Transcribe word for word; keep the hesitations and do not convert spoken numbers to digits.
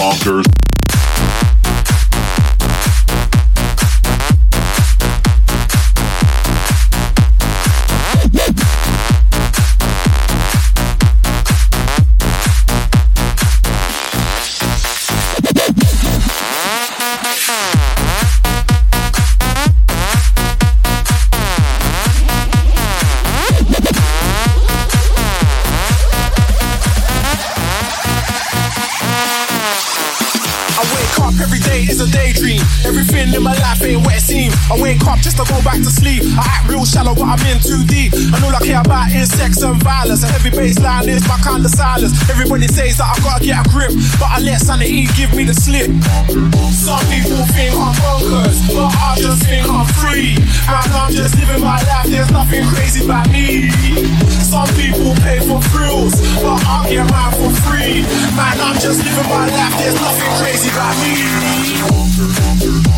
bonkers. Everything in my life ain't what it seems. I wake up just to go back to sleep. I act real shallow, but I'm in too deep. And all I care about is sex and violence. A heavy baseline is my kind of silence. Everybody says that I gotta get a grip, but I let sanity give me the slip. Some people think I'm bonkers, but I just think I'm free. And I'm just living my life, there's nothing crazy about me. Some people pay for thrills, but I get mine for free. Man, I'm just living my life, there's nothing crazy about me.